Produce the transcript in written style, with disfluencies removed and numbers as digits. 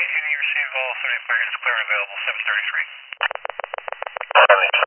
Unity received all 75 units clear available 733.